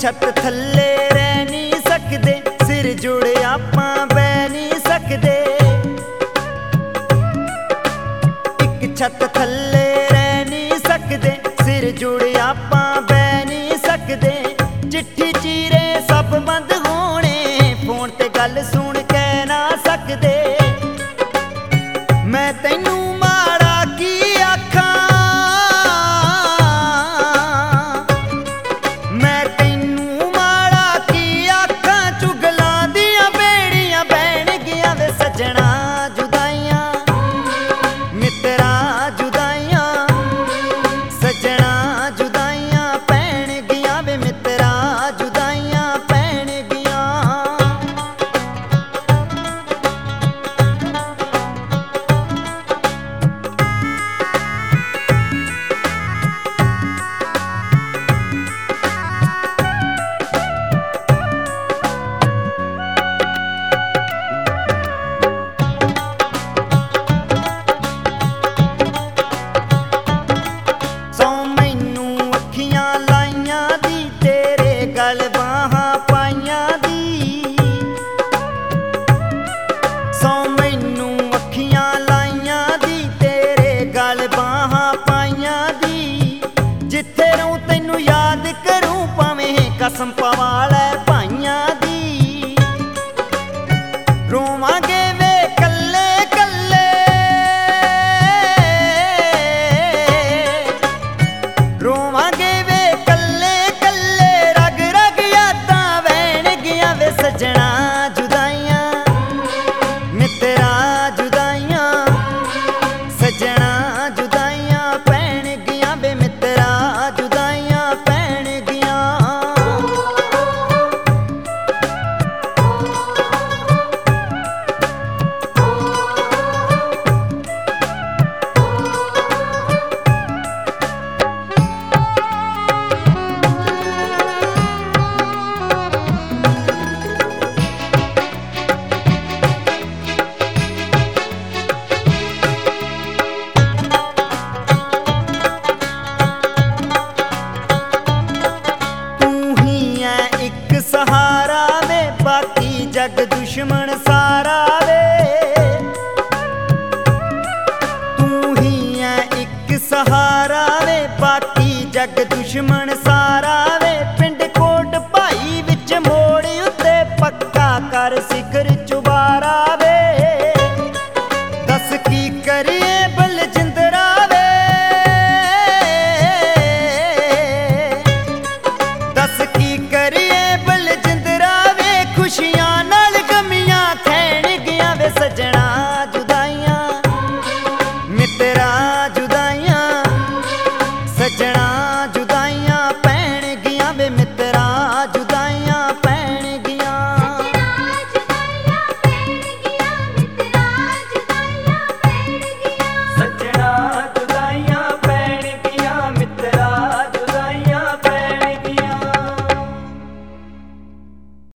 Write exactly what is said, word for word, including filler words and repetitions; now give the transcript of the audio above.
छत थल्ले रह नहीं सकदे, सिर जुड़े आपां बह नहीं सकदे। एक छत थल्ले रह नहीं सकदे, सिर जुड़े आपां बह नहीं सकदे। चिट्ठी चीरे सब बंद होने, फोन ते गल सुन कह ना सकदे। मैं तैनू माड़ा की आखां, मैं तैनू माड़ा की आखां। चुगलां दियां बेड़ियां बैण गियां वे सजना, जुदाइयां मित्रा जुदाइयां, सजना जुदाइयां पैण गियां वे मित्रा जुदाइयां पैण गियां। सौ मैनू अखियां लाइयां दी, तेरे गल बाहां पाइयां दी। सौ मैनू अखियां लाइयां दी, तेरे गल बाहां पाइयां दी। जिथे रहूं तैनू याद करूं, भावें कसम पवा लै भाइयां दी। रोवांगे वे कल्ले कल्ले, रोवांगे वे कल्ले कल्ले। रग रग यादां वैण गियां वे सजना, जुदाइयां मित्रा जुदाइयां, सजना जुदाइयां पैण गियां वे मित्रा जुदाइयां पैण गियां। सहारा वे बाकी जग दुश्मन सारा वे। तू ही है एक सहारा वे बाकी जग दुश्मन